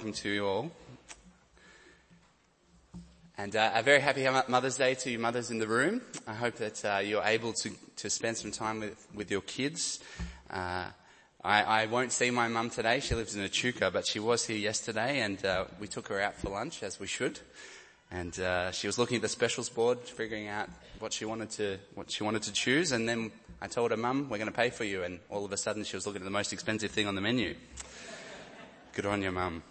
welcome to you all. And a very happy Mother's Day to you mothers in the room. I hope that you're able to spend some time with your kids. I won't see my mum today. She lives in Echuca, but she was here yesterday, and we took her out for lunch, as we should. And she was looking at the specials board, figuring out what she wanted to choose. And then I told her, "Mum, we're going to pay for you." And all of a sudden, she was looking at the most expensive thing on the menu. Good on you, Mum.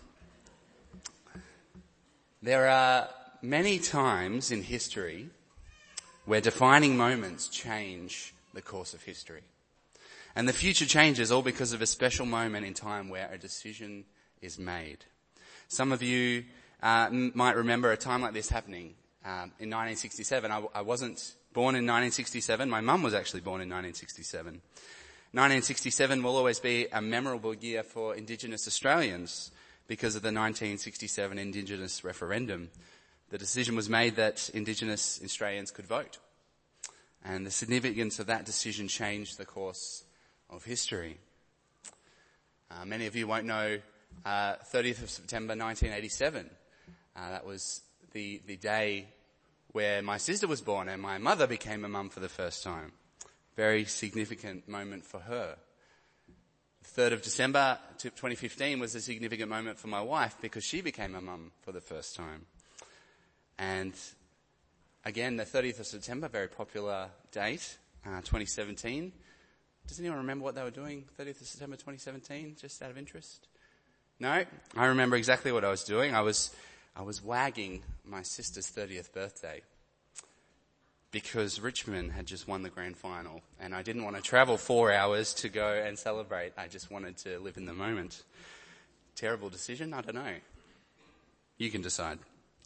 There are many times in history where defining moments change the course of history. And the future changes all because of a special moment in time where a decision is made. Some of you might remember a time like this happening in 1967. I wasn't born in 1967. My mum was actually born in 1967. 1967 will always be a memorable year for Indigenous Australians because of the 1967 Indigenous referendum. The decision was made that Indigenous Australians could vote. And the significance of that decision changed the course of history. Many of you won't know 30th of September 1987. That was the day where my sister was born and my mother became a mum for the first time. Very significant moment for her. The 3rd of December 2015 was a significant moment for my wife because she became a mum for the first time. And again, the 30th of September, very popular date, 2017. Does anyone remember what they were doing 30th of September 2017, just out of interest? No? I remember exactly what I was doing. I was wagging my sister's 30th birthday because Richmond had just won the grand final and I didn't want to travel 4 hours to go and celebrate. I just wanted to live in the moment. Terrible decision? I don't know. You can decide.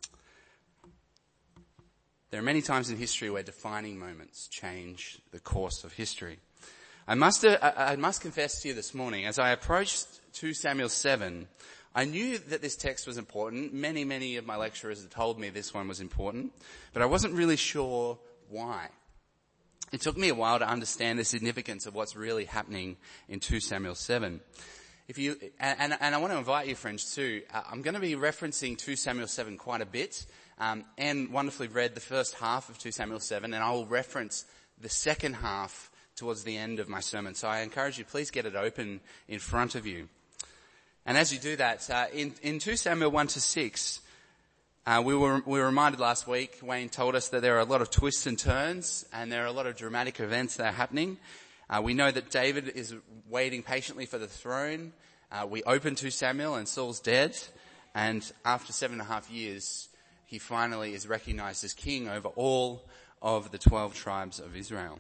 There are many times in history where defining moments change the course of history. I must confess to you this morning, as I approached 2 Samuel 7, I knew that this text was important. Many of my lecturers had told me this one was important, but I wasn't really sure why. It took me a while to understand the significance of what's really happening in 2 Samuel 7. And I want to invite you, friends, too. I'm going to be referencing 2 Samuel 7 quite a bit. Anne wonderfully read the first half of 2 Samuel 7, and I will reference the second half towards the end of my sermon. So I encourage you, please get it open in front of you. And as you do that, in 2 Samuel 1-6, we were reminded last week, Wayne told us that there are a lot of twists and turns, and there are a lot of dramatic events that are happening. We know that David is waiting patiently for the throne. We open 2 Samuel and Saul's dead, and after 7.5 years, he finally is recognized as king over all of the 12 tribes of Israel.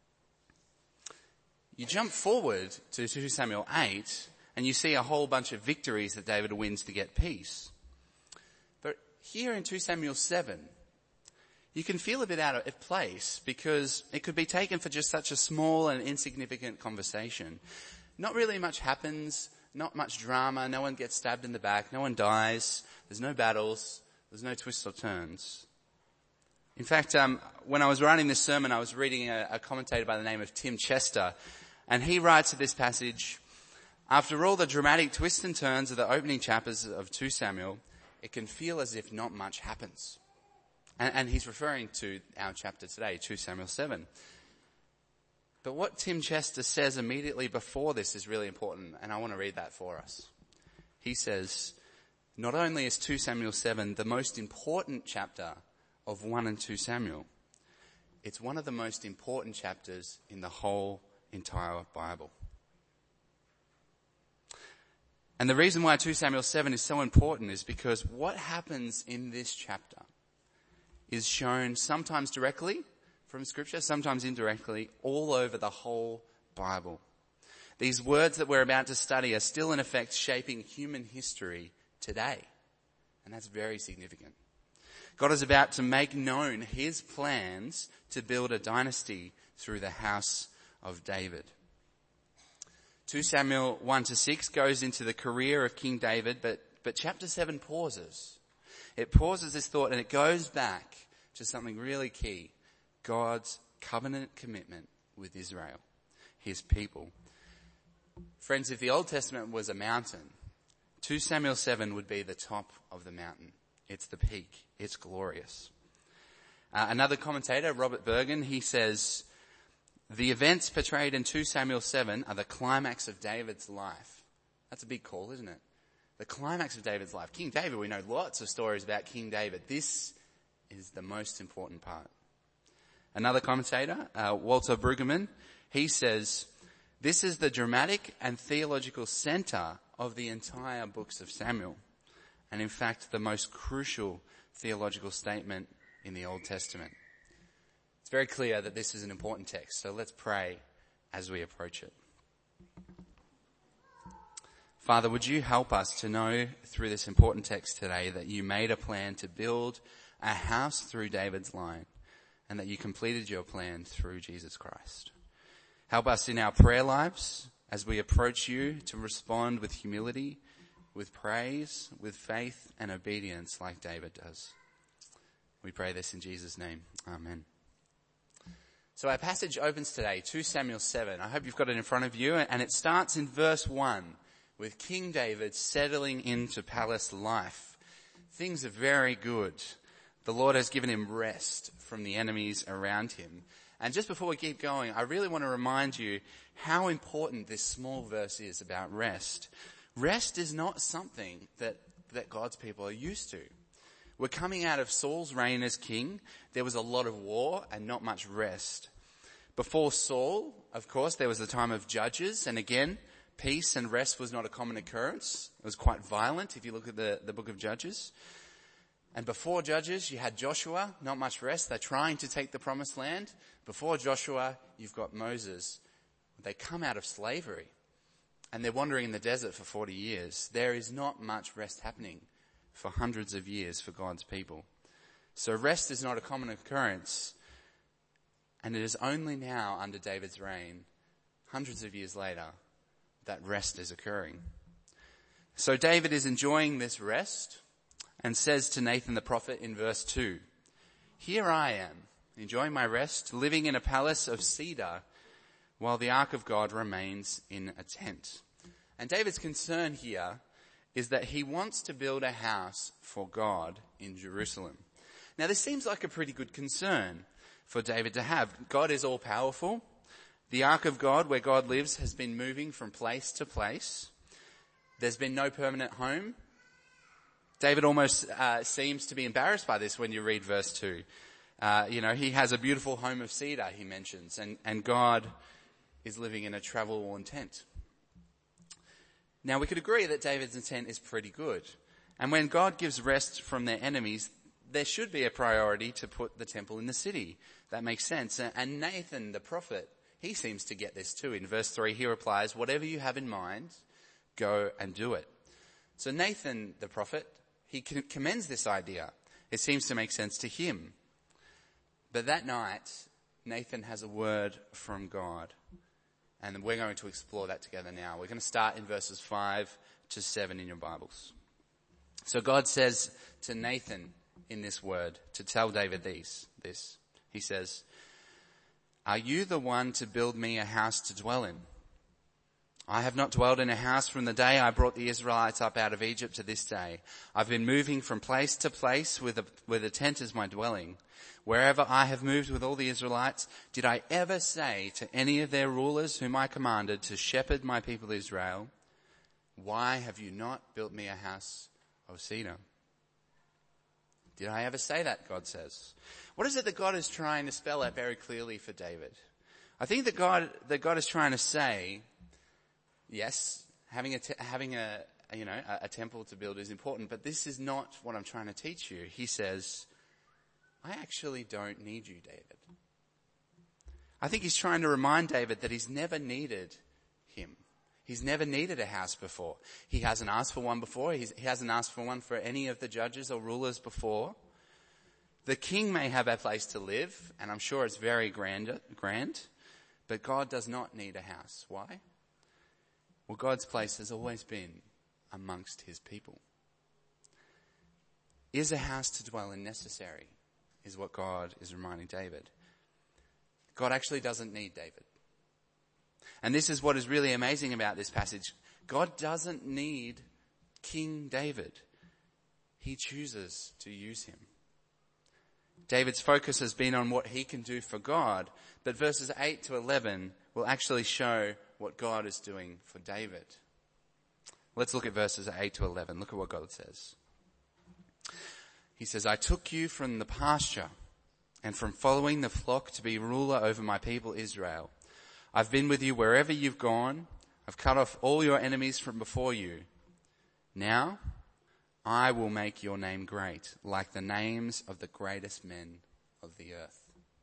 You jump forward to 2 Samuel 8 and you see a whole bunch of victories that David wins to get peace. But here in 2 Samuel 7, you can feel a bit out of place because it could be taken for just such a small and insignificant conversation. Not really much happens, not much drama, no one gets stabbed in the back, no one dies, there's no battles, there's no twists or turns. In fact, when I was writing this sermon, I was reading a commentator by the name of Tim Chester, and he writes of this passage, "After all the dramatic twists and turns of the opening chapters of 2 Samuel, it can feel as if not much happens." And he's referring to our chapter today, 2 Samuel 7. But what Tim Chester says immediately before this is really important, and I want to read that for us. He says, "Not only is 2 Samuel 7 the most important chapter of 1 and 2 Samuel, it's one of the most important chapters in the whole entire Bible." And the reason why 2 Samuel 7 is so important is because what happens in this chapter is shown sometimes directly from Scripture, sometimes indirectly, all over the whole Bible. These words that we're about to study are still in effect shaping human history today. And that's very significant. God is about to make known his plans to build a dynasty through the house of David. 2 Samuel 1-6 goes into the career of King David, but chapter 7 pauses. It pauses this thought and it goes back to something really key. God's covenant commitment with Israel, his people. Friends, if the Old Testament was a mountain, 2 Samuel 7 would be the top of the mountain. It's the peak. It's glorious. Another commentator, Robert Bergen, he says, the events portrayed in 2 Samuel 7 are the climax of David's life. That's a big call, isn't it? The climax of David's life. King David, we know lots of stories about King David. This is the most important part. Another commentator, Walter Brueggemann, he says, this is the dramatic and theological center of the entire books of Samuel. And in fact, the most crucial theological statement in the Old Testament. It's very clear that this is an important text, so let's pray as we approach it. Father, would you help us to know through this important text today that you made a plan to build a house through David's line and that you completed your plan through Jesus Christ. Help us in our prayer lives as we approach you to respond with humility, with praise, with faith and obedience like David does. We pray this in Jesus' name. Amen. So our passage opens today, 2 Samuel 7. I hope you've got it in front of you, and it starts in verse 1 with King David settling into palace life. Things are very good. The Lord has given him rest from the enemies around him. And just before we keep going, I really want to remind you how important this small verse is about rest. Rest is not something that God's people are used to. We're coming out of Saul's reign as king. There was a lot of war and not much rest. Before Saul, of course, there was the time of judges. And again, peace and rest was not a common occurrence. It was quite violent if you look at the book of Judges. And before Judges, you had Joshua, not much rest. They're trying to take the promised land. Before Joshua, you've got Moses. They come out of slavery and they're wandering in the desert for 40 years. There is not much rest happening for hundreds of years for God's people. So rest is not a common occurrence. And it is only now under David's reign, hundreds of years later, that rest is occurring. So David is enjoying this rest and says to Nathan the prophet in verse 2, "Here I am, enjoying my rest, living in a palace of cedar, while the ark of God remains in a tent." And David's concern here is that he wants to build a house for God in Jerusalem. Now this seems like a pretty good concern for David to have. God is all powerful. The ark of God, where God lives, has been moving from place to place. There's been no permanent home. David almost seems to be embarrassed by this when you read verse 2. He has a beautiful home of cedar, he mentions, and God is living in a travel-worn tent. Now, we could agree that David's intent is pretty good. And when God gives rest from their enemies, there should be a priority to put the temple in the city. That makes sense. And Nathan, the prophet, he seems to get this too. In verse 3, he replies, "Whatever you have in mind, go and do it." So Nathan, the prophet, he commends this idea. It seems to make sense to him. But that night, Nathan has a word from God. And we're going to explore that together now. We're going to start in verses 5 to 7 in your Bibles. So God says to Nathan in this word to tell David this. He says, "Are you the one to build me a house to dwell in? I have not dwelled in a house from the day I brought the Israelites up out of Egypt to this day. I've been moving from place to place with a tent as my dwelling. Wherever I have moved with all the Israelites, did I ever say to any of their rulers whom I commanded to shepherd my people Israel, 'Why have you not built me a house of cedar?'" Did I ever say that, God says? What is it that God is trying to spell out very clearly for David? I think that God is trying to say, yes, having a temple to build is important, but this is not what I'm trying to teach you. He says, I actually don't need you, David. I think he's trying to remind David that he's never needed him. He's never needed a house before. He hasn't asked for one before. He hasn't asked for one for any of the judges or rulers before. The king may have a place to live, and I'm sure it's very grand, but God does not need a house. Why? Well, God's place has always been amongst his people. Is a house to dwell in necessary? Is what God is reminding David. God actually doesn't need David. And this is what is really amazing about this passage. God doesn't need King David. He chooses to use him. David's focus has been on what he can do for God, but verses 8 to 11 will actually show what God is doing for David. Let's look at verses 8 to 11. Look at what God says. He says, I took you from the pasture and from following the flock to be ruler over my people Israel. I've been with you wherever you've gone. I've cut off all your enemies from before you. Now I will make your name great, like the names of the greatest men of the earth.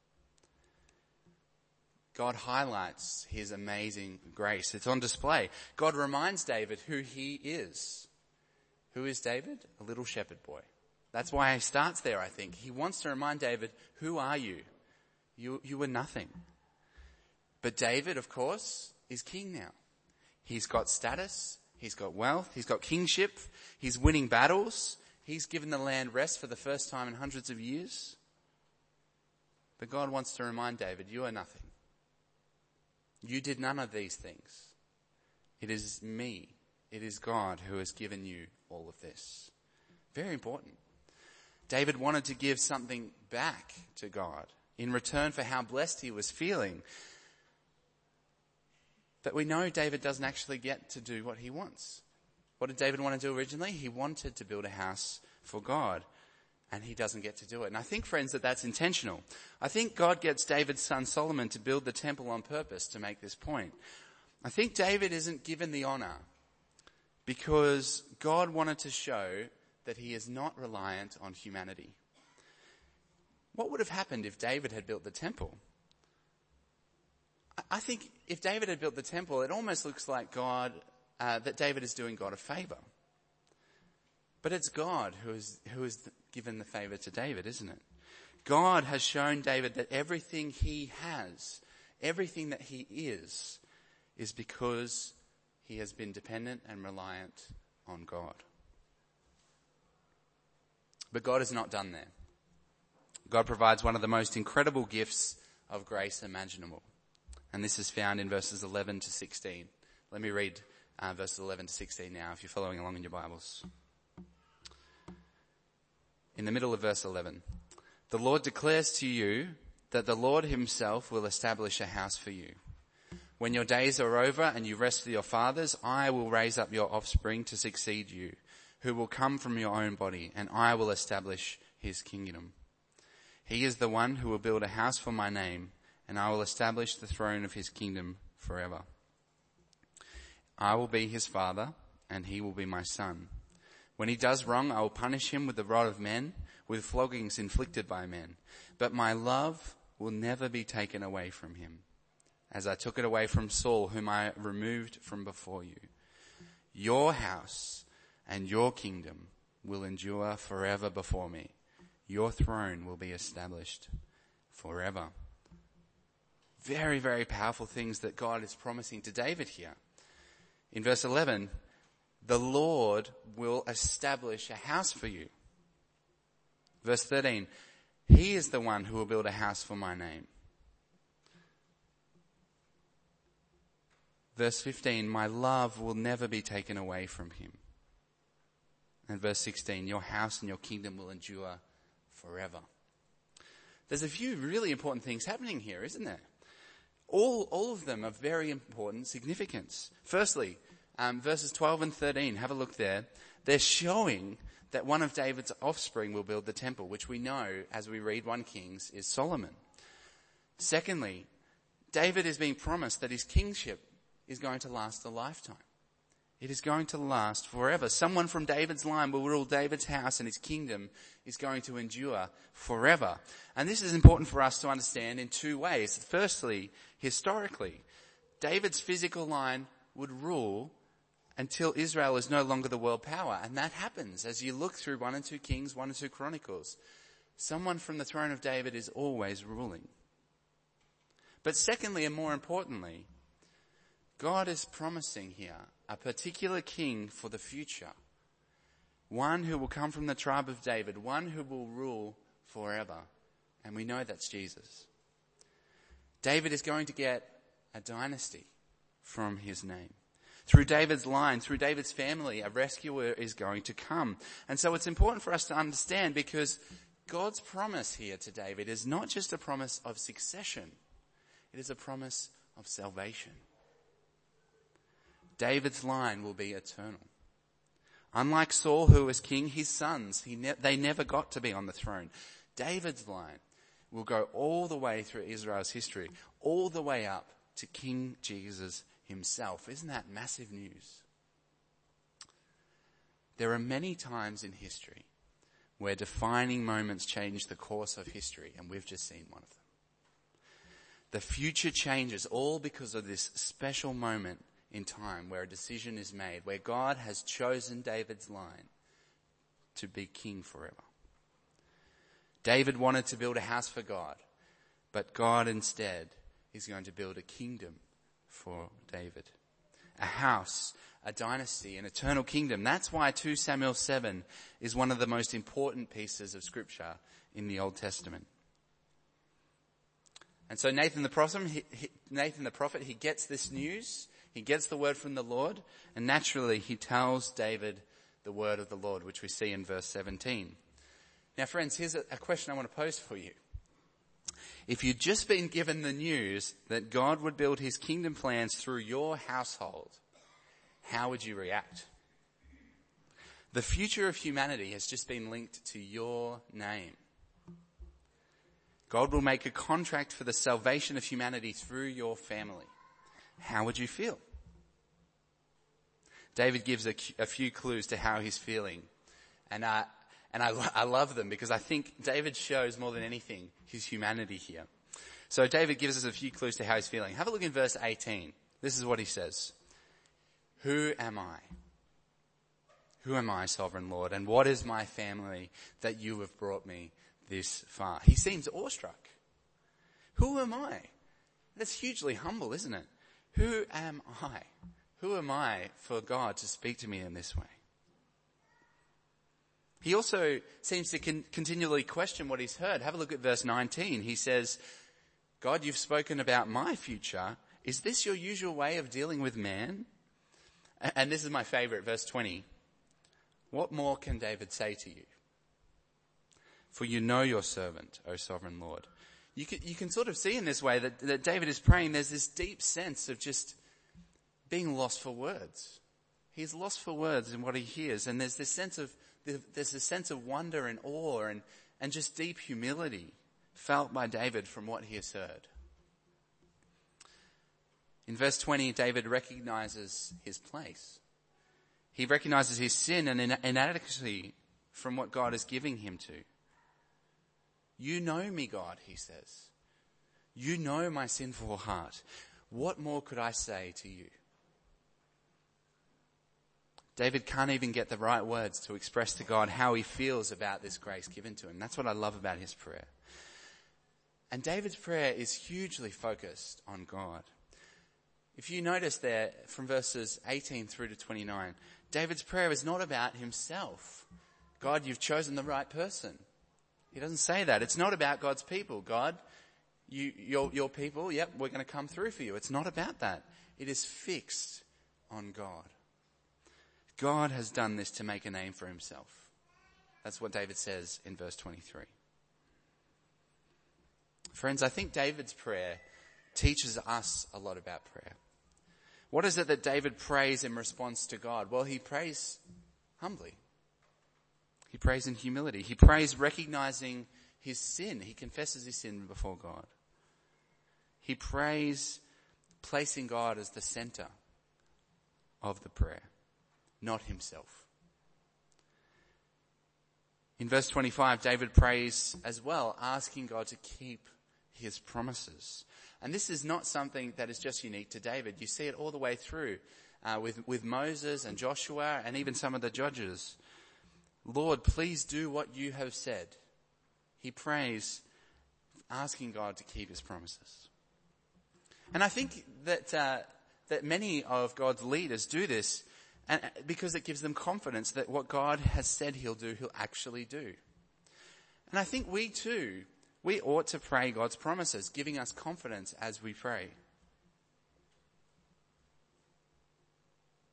God highlights his amazing grace. It's on display. God reminds David who he is. Who is David? A little shepherd boy. That's why he starts there, I think. He wants to remind David, who are you? You were nothing. But David, of course, is king now. He's got status. He's got wealth. He's got kingship. He's winning battles. He's given the land rest for the first time in hundreds of years. But God wants to remind David, you are nothing. You did none of these things. It is me. It is God who has given you all of this. Very important. David wanted to give something back to God in return for how blessed he was feeling. But we know David doesn't actually get to do what he wants. What did David want to do originally? He wanted to build a house for God, and he doesn't get to do it. And I think, friends, that that's intentional. I think God gets David's son Solomon to build the temple on purpose to make this point. I think David isn't given the honor because God wanted to show that he is not reliant on humanity. What would have happened if David had built the temple? I think if David had built the temple, it almost looks like God, that David is doing God a favor. But it's God who has given the favor to David, isn't it? God has shown David that everything he has, everything that he is because he has been dependent and reliant on God. But God is not done there. God provides one of the most incredible gifts of grace imaginable. And this is found in verses 11 to 16. Let me read verses 11 to 16 now if you're following along in your Bibles. In the middle of verse 11. The Lord declares to you that the Lord himself will establish a house for you. When your days are over and you rest with your fathers, I will raise up your offspring to succeed you, who will come from your own body, and I will establish his kingdom. He is the one who will build a house for my name, and I will establish the throne of his kingdom forever. I will be his father, and he will be my son. When he does wrong, I will punish him with the rod of men, with floggings inflicted by men. But my love will never be taken away from him, as I took it away from Saul, whom I removed from before you. Your house and your kingdom will endure forever before me. Your throne will be established forever. Very, very powerful things that God is promising to David here. In verse 11, the Lord will establish a house for you. Verse 13, he is the one who will build a house for my name. Verse 15, my love will never be taken away from him. And verse 16, your house and your kingdom will endure forever. There's a few really important things happening here, isn't there? All of them are very important significance. Firstly, verses 12 and 13, have a look there. They're showing that one of David's offspring will build the temple, which we know, as we read 1 Kings, is Solomon. Secondly, David is being promised that his kingship is going to last a lifetime. It is going to last forever. Someone from David's line will rule David's house, and his kingdom is going to endure forever. And this is important for us to understand in two ways. Firstly, historically, David's physical line would rule until Israel is no longer the world power. And that happens as you look through 1 and 2 Kings, 1 and 2 Chronicles. Someone from the throne of David is always ruling. But secondly, and more importantly, God is promising here a particular king for the future. One who will come from the tribe of David, one who will rule forever. And we know that's Jesus. David is going to get a dynasty from his name. Through David's line, through David's family, a rescuer is going to come. And so it's important for us to understand, because God's promise here to David is not just a promise of succession. It is a promise of salvation. David's line will be eternal. Unlike Saul, who was king, his sons, they never got to be on the throne. David's line will go all the way through Israel's history, all the way up to King Jesus himself. Isn't that massive news? There are many times in history where defining moments change the course of history, and we've just seen one of them. The future changes all because of this special moment in time where a decision is made, where God has chosen David's line to be king forever. David wanted to build a house for God, but God instead is going to build a kingdom for David. A house, a dynasty, an eternal kingdom. That's why 2 Samuel 7 is one of the most important pieces of scripture in the Old Testament. And so Nathan the prophet, he gets this news. He gets the word from the Lord, and naturally he tells David the word of the Lord, which we see in verse 17. Now friends, here's a question I want to pose for you. If you'd just been given the news that God would build his kingdom plans through your household, how would you react? The future of humanity has just been linked to your name. God will make a contract for the salvation of humanity through your family. How would you feel? David gives a few clues to how he's feeling. And I love them, because I think David shows more than anything his humanity here. So David gives us a few clues to how he's feeling. Have a look in verse 18. This is what he says. Who am I? Who am I, sovereign Lord? And what is my family that you have brought me this far? He seems awestruck. Who am I? That's hugely humble, isn't it? Who am I? Who am I for God to speak to me in this way? He also seems to continually question what he's heard. Have a look at verse 19. He says, God, you've spoken about my future. Is this your usual way of dealing with man? And this is my favorite, verse 20. What more can David say to you? For you know your servant, O sovereign Lord. You can sort of see in this way that David is praying. There's this deep sense of just being lost for words. He's lost for words in what he hears. And there's this sense of wonder and awe and just deep humility felt by David from what he has heard. In verse 20, David recognizes his place. He recognizes his sin and inadequacy from what God is giving him to. You know me, God, he says. You know my sinful heart. What more could I say to you? David can't even get the right words to express to God how he feels about this grace given to him. That's what I love about his prayer. And David's prayer is hugely focused on God. If you notice there, from verses 18 through to 29, David's prayer is not about himself. God, you've chosen the right person. He doesn't say that. It's not about God's people. God, your people, yep, we're going to come through for you. It's not about that. It is fixed on God. God has done this to make a name for himself. That's what David says in verse 23. Friends, I think David's prayer teaches us a lot about prayer. What is it that David prays in response to God? Well, he prays humbly. He prays in humility. He prays recognizing his sin. He confesses his sin before God. He prays placing God as the center of the prayer, not himself. In verse 25, David prays as well, asking God to keep his promises. And this is not something that is just unique to David. You see it all the way through with Moses and Joshua and even some of the judges. Lord, please do what you have said. He prays, asking God to keep his promises. And I think that many of God's leaders do this because it gives them confidence that what God has said he'll do, he'll actually do. And I think we ought to pray God's promises, giving us confidence as we pray.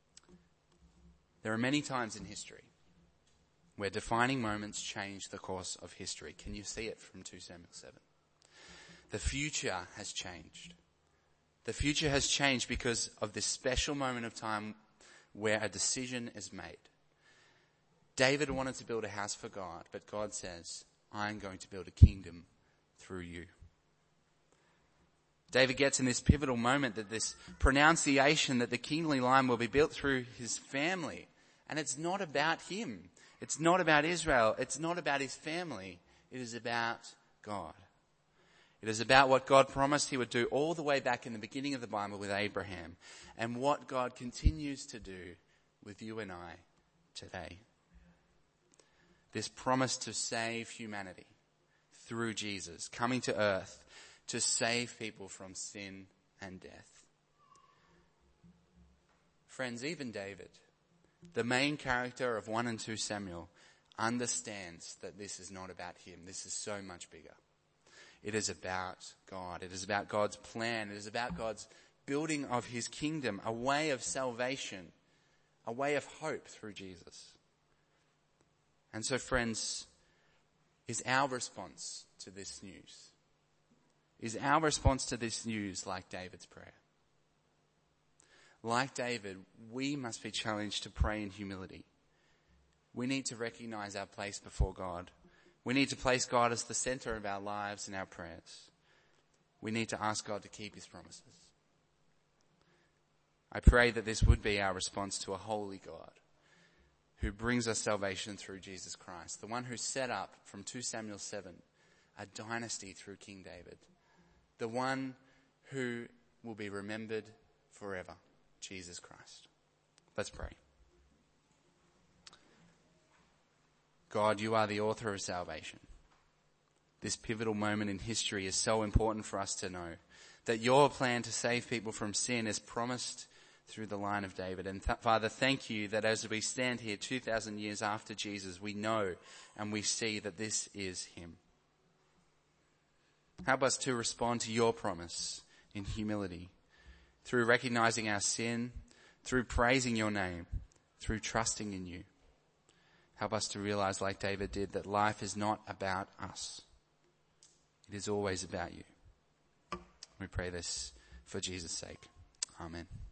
There are many times in history where defining moments change the course of history. Can you see it from 2 Samuel 7? The future has changed. The future has changed because of this special moment of time where a decision is made. David wanted to build a house for God, but God says, I'm going to build a kingdom through you. David gets in this pivotal moment that this pronunciation that the kingly line will be built through his family. And it's not about him. It's not about Israel. It's not about his family. It is about God. It is about what God promised he would do all the way back in the beginning of the Bible with Abraham, and what God continues to do with you and I today. This promise to save humanity through Jesus, coming to earth to save people from sin and death. Friends, even David, the main character of 1 and 2 Samuel, understands that this is not about him. This is so much bigger. It is about God. It is about God's plan. It is about God's building of his kingdom, a way of salvation, a way of hope through Jesus. And so, friends, is our response to this news? Is our response to this news like David's prayer? Like David, we must be challenged to pray in humility. We need to recognize our place before God. We need to place God as the center of our lives and our prayers. We need to ask God to keep his promises. I pray that this would be our response to a holy God who brings us salvation through Jesus Christ, the one who set up from 2 Samuel 7 a dynasty through King David, the one who will be remembered forever, Jesus Christ. Let's pray. God, you are the author of salvation. This pivotal moment in history is so important for us to know that your plan to save people from sin is promised through the line of David. And Father, thank you that as we stand here 2,000 years after Jesus, we know and we see that this is him. Help us to respond to your promise in humility, through recognizing our sin, through praising your name, through trusting in you. Help us to realize, like David did, that life is not about us. It is always about you. We pray this for Jesus' sake. Amen.